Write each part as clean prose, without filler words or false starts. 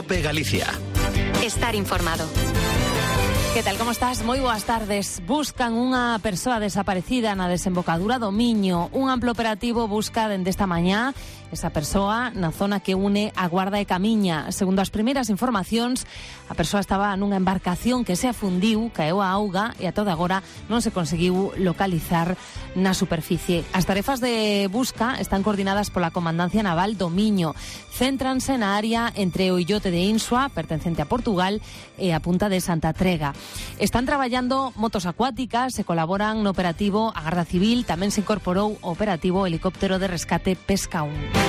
COPE Galicia. Estar informado. Que tal, como estás? Moi boas tardes. Buscan unha persoa desaparecida na desembocadura do Miño. Un amplo operativo busca dende esta mañá esa persoa na zona que une a Guarda e Camiña. Segundo as primeiras informacións, a persoa estaba nunha embarcación que se afundiu, caeu a auga e a toda agora non se conseguiu localizar na superficie. As tarefas de busca están coordinadas pola Comandancia Naval do Miño. Céntranse na área entre o illote de Insua, pertencente a Portugal, e a punta de Santa Trega. Están traballando motos acuáticas, se colaboran no operativo a Garda Civil, tamén se incorporou o operativo helicóptero de rescate Pesca 1.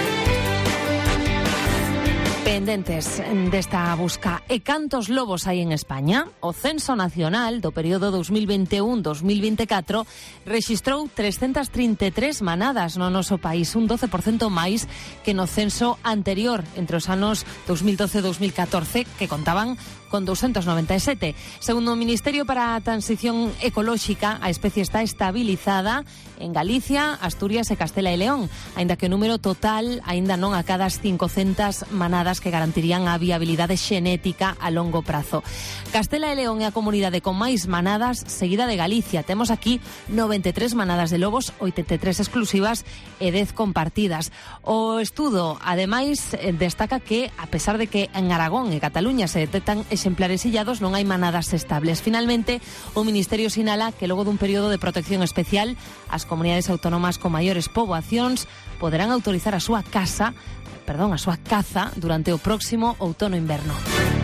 Pendentes desta busca. E cantos lobos hai en España? O Censo Nacional do período 2021-2024 rexistrou 333 manadas no noso país, un 12% máis que no censo anterior, entre os anos 2012 e 2014, que contaban con 297. Segundo o Ministerio para a Transición Ecolóxica, a especie está estabilizada en Galicia, Asturias e Castela e León, aínda que o número total aínda non acada as 500 manadas que garantirían a viabilidade xenética a longo prazo. Castela e León é a comunidade con máis manadas, seguida de Galicia. Temos aquí 93 manadas de lobos, 83 exclusivas e 10 compartidas. O estudo, ademais, destaca que, a pesar de que en Aragón e Cataluña se detectan exemplares illados, non hai manadas estables. Finalmente, o Ministerio sinala que logo dun período de protección especial, as comunidades autónomas con maiores poboacións poderán autorizar a súa caza durante o próximo outono-inverno.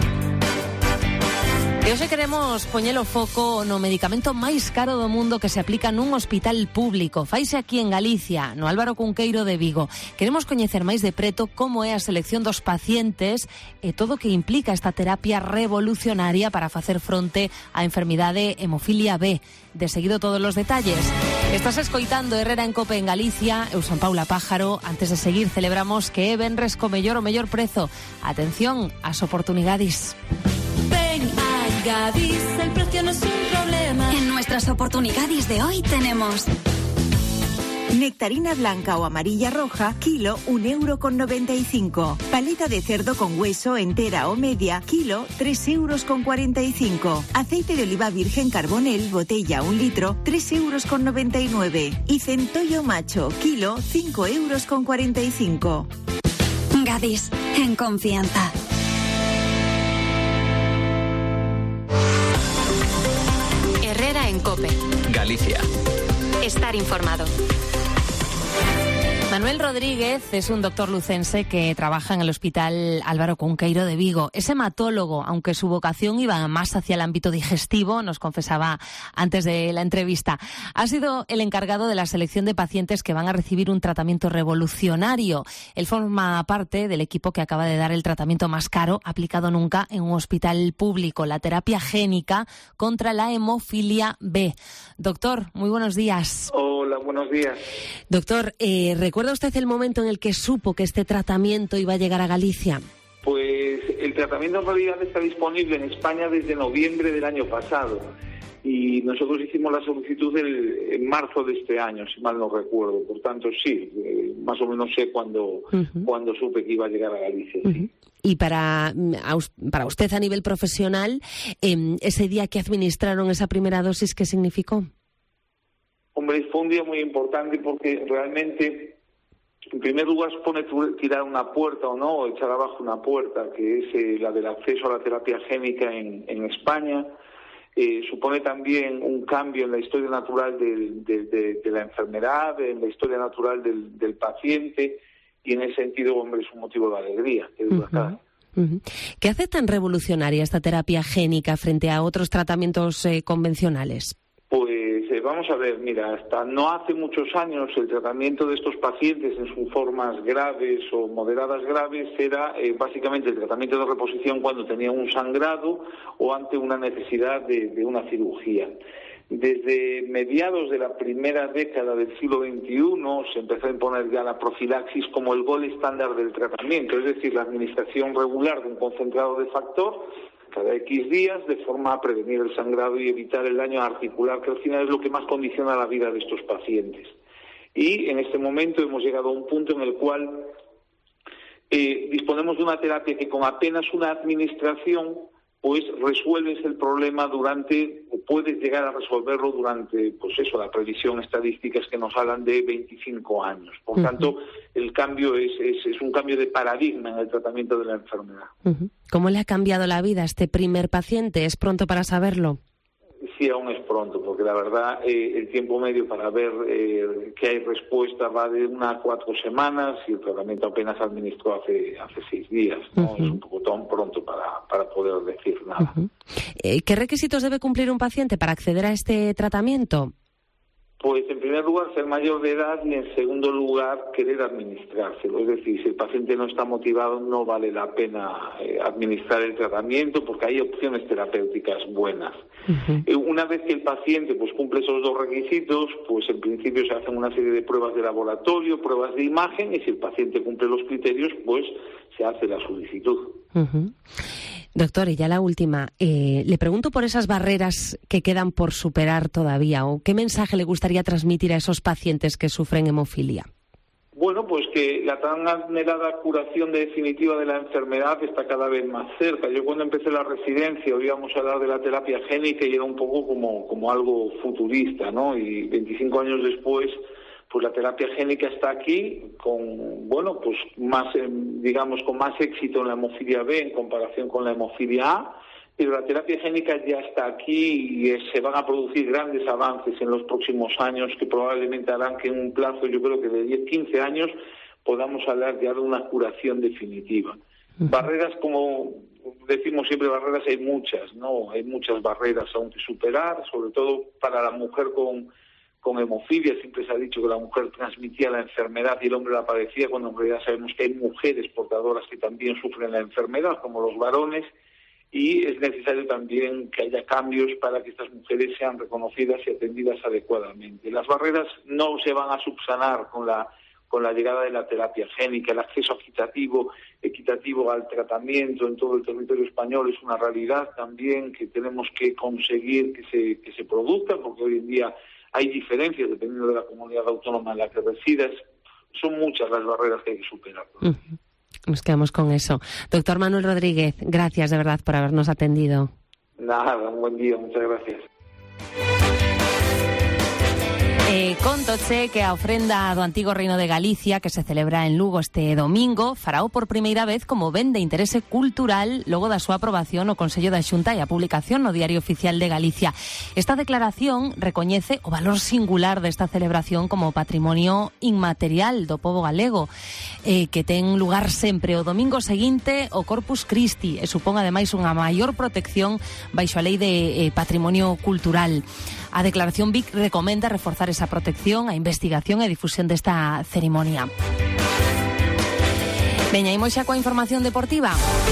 E hoxe queremos poñer o foco no medicamento máis caro do mundo que se aplica nun hospital público. Faise aquí en Galicia, no Álvaro Cunqueiro de Vigo. Queremos coñecer máis de preto como é a selección dos pacientes e todo o que implica esta terapia revolucionaria para facer fronte á enfermidade hemofilia B. De seguido todos os detalles. Estás escoitando Herrera en Cope en Galicia. Eu son Paula Pájaro. Antes de seguir, celebramos que é venres co mellor o mellor prezo. Atención ás oportunidades. Gadis, el precio no es un problema. En nuestras oportunidades de hoy tenemos nectarina blanca o amarilla roja, kilo, 1,95 €. Paleta de cerdo con hueso, entera o media, kilo, 3,45 €. Aceite de oliva virgen Carbonel, botella 1 litro, 3,99 €. Y centollo macho, kilo, 5,45 €. Gadis, en confianza. Herrera en Cope. Galicia. Estar informado. Manuel Rodríguez es un doctor lucense que trabaja en el Hospital Álvaro Cunqueiro de Vigo. Es hematólogo, aunque su vocación iba más hacia el ámbito digestivo, nos confesaba antes de la entrevista. Ha sido el encargado de la selección de pacientes que van a recibir un tratamiento revolucionario. Él forma parte del equipo que acaba de dar el tratamiento más caro aplicado nunca en un hospital público, la terapia génica contra la hemofilia B. Doctor, muy buenos días. Hola, buenos días. Doctor, ¿recuerda usted el momento en el que supo que este tratamiento iba a llegar a Galicia? Pues el tratamiento en realidad está disponible en España desde noviembre del año pasado y nosotros hicimos la solicitud en marzo de este año, si mal no recuerdo. Por tanto, sí, más o menos sé cuándo supe que iba a llegar a Galicia. Sí. Y para usted a nivel profesional, ese día que administraron esa primera dosis, ¿qué significó? Hombre, fue un día muy importante porque realmente, en primer lugar, supone tirar una puerta o no, o echar abajo una puerta, que es la del acceso a la terapia génica en España. Supone también un cambio en la historia natural de la enfermedad, en la historia natural del paciente, y en ese sentido, hombre, es un motivo de alegría. ¿Qué hace tan revolucionaria esta terapia génica frente a otros tratamientos convencionales? Vamos a ver, mira, hasta no hace muchos años el tratamiento de estos pacientes en sus formas graves o moderadas graves era básicamente el tratamiento de reposición cuando tenían un sangrado o ante una necesidad de una cirugía. Desde mediados de la primera década del siglo XXI se empezó a imponer ya la profilaxis como el gol estándar del tratamiento, es decir, la administración regular de un concentrado de factor cada X días de forma a prevenir el sangrado y evitar el daño articular, que al final es lo que más condiciona la vida de estos pacientes. Y en este momento hemos llegado a un punto en el cual disponemos de una terapia que con apenas una administración pues resuelves el problema o puedes llegar a resolverlo durante, pues eso, la previsión estadística es que nos hablan de 25 años. Por tanto, el cambio es un cambio de paradigma en el tratamiento de la enfermedad. ¿Cómo le ha cambiado la vida a este primer paciente? ¿Es pronto para saberlo? Sí, aún es pronto, porque la verdad el tiempo medio para ver que hay respuesta va de 1 a 4 semanas y el tratamiento apenas administró hace 6 días, ¿no? Es un poco tan pronto para poder decir nada. ¿Qué requisitos debe cumplir un paciente para acceder a este tratamiento? Pues en primer lugar ser mayor de edad y en segundo lugar querer administrárselo. Es decir, si el paciente no está motivado no vale la pena administrar el tratamiento porque hay opciones terapéuticas buenas. Una vez que el paciente pues cumple esos 2 requisitos, pues en principio se hacen una serie de pruebas de laboratorio, pruebas de imagen y si el paciente cumple los criterios pues se hace la solicitud. Doctor, y ya la última, le pregunto por esas barreras que quedan por superar todavía, o qué mensaje le gustaría transmitir a esos pacientes que sufren hemofilia. Bueno, pues que la tan anhelada curación definitiva de la enfermedad está cada vez más cerca. Yo cuando empecé la residencia oíamos hablar de la terapia génica y era un poco como algo futurista, ¿no? Y 25 años después, pues la terapia génica está aquí con, bueno, pues más, digamos, con más éxito en la hemofilia B en comparación con la hemofilia A, pero la terapia génica ya está aquí y se van a producir grandes avances en los próximos años que probablemente harán que en un plazo, yo creo que de 10-15 años, podamos hablar ya de una curación definitiva. Barreras, como decimos siempre, barreras hay muchas, ¿no? Hay muchas barreras aún que superar, sobre todo para la mujer con hemofilia. Siempre se ha dicho que la mujer transmitía la enfermedad y el hombre la padecía, cuando en realidad sabemos que hay mujeres portadoras que también sufren la enfermedad, como los varones, y es necesario también que haya cambios para que estas mujeres sean reconocidas y atendidas adecuadamente. Las barreras no se van a subsanar con la llegada de la terapia génica. El acceso equitativo al tratamiento en todo el territorio español es una realidad también que tenemos que conseguir que se produzca, porque hoy en día hay diferencias dependiendo de la comunidad autónoma en la que residas. Son muchas las barreras que hay que superar. Nos quedamos con eso. Doctor Manuel Rodríguez, gracias de verdad por habernos atendido. Nada, un buen día, muchas gracias. Contoche que a ofrenda do antigo Reino de Galicia que se celebra en Lugo este domingo farao por primeira vez como ben de interese cultural logo da súa aprobación no Consello da Xunta e a publicación no Diario Oficial de Galicia. Esta declaración recoñece o valor singular desta celebración como patrimonio inmaterial do pobo galego que ten lugar sempre o domingo seguinte o Corpus Christi e supón ademais unha maior protección baixo a lei de patrimonio cultural. A declaración BIC recomenda reforzar esa protección, a investigación e a difusión desta ceremonia. Veña, imos xa coa información deportiva.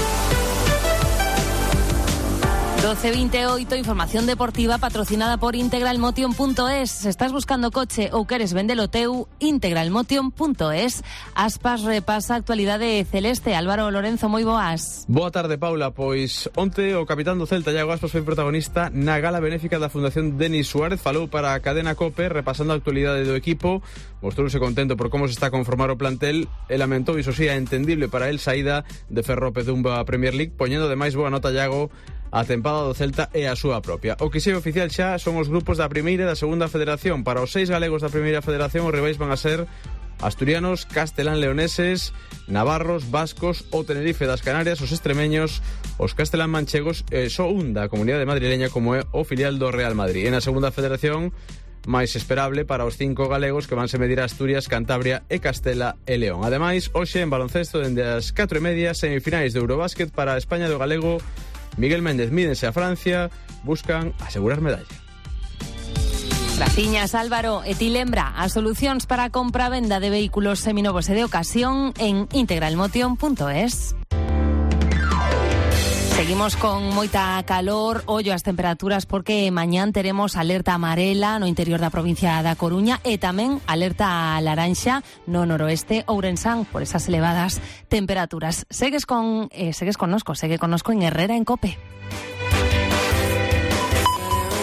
12:28, información deportiva patrocinada por integralmotion.es. Se estás buscando coche ou queres vendelo teu, integralmotion.es. Aspas repasa a actualidade celeste. Álvaro Lorenzo, moi boas. Boa tarde, Paula. Pois onte o capitán do Celta, Iago Aspas, foi protagonista na gala benéfica da Fundación Denis Suárez. Falou para a cadena COPE, repasando a actualidade do equipo. Mostrouse contento por como se está a conformar o plantel e lamentou, iso sí, a entendible para el saída de Ferro Pedumba a Premier League, poñendo ademais boa nota Iago a tempada do Celta e a súa propia. O que xe oficial xa son os grupos da primeira e da segunda federación. Para os 6 galegos da primeira federación, os rivais van a ser asturianos, castelán-leoneses, navarros, vascos, o Tenerife das Canarias, os extremeños, os castelán-manchegos e só un da comunidade madrileña como é o filial do Real Madrid. E na segunda federación, máis esperable para os 5 galegos que vanse medir a Asturias, Cantabria e Castela e León. Ademais, hoxe en baloncesto dende as 4:30, semifinais de Eurobásquet para a España do galego Miguel Méndez. Mídense a Francia, buscan asegurar medalla. Graciñas, Álvaro. E ti lembra as solucións para a compra-venda de vehículos seminovos e de ocasión en integralmotion.es. Seguimos con moita calor, ollo as temperaturas porque mañán teremos alerta amarela no interior da provincia da Coruña e tamén alerta laranxa no noroeste Ourensán por esas elevadas temperaturas. Segue connosco en Herrera en COPE.